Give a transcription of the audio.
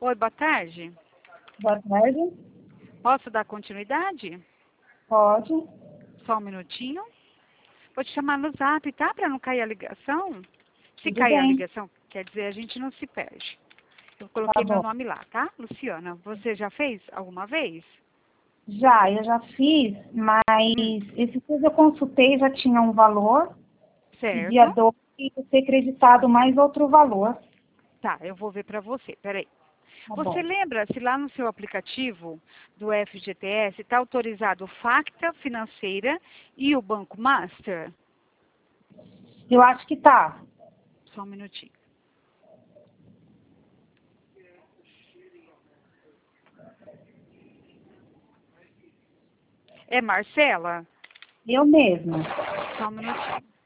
Oi, boa tarde. Boa tarde. Posso dar continuidade? Pode. Só um minutinho. Vou te chamar no zap, tá? Para não cair a ligação. Se Tudo cair a bem. ligação, quer dizer, a gente não se perde. Eu Tá coloquei meu bom. nome lá, tá? Luciana, você já fez alguma vez? Já, eu já fiz, mas esse dias eu consultei, já tinha um valor, e dia Certo. 12 ia ser creditado mais outro valor. Tá, eu vou ver para você. Peraí. Tá Você bom. lembra se lá no seu aplicativo do FGTS está autorizado o Facta Financeira e o Banco Master? Eu acho que tá. Só um minutinho. É Marcela? Eu mesma. Só um minutinho.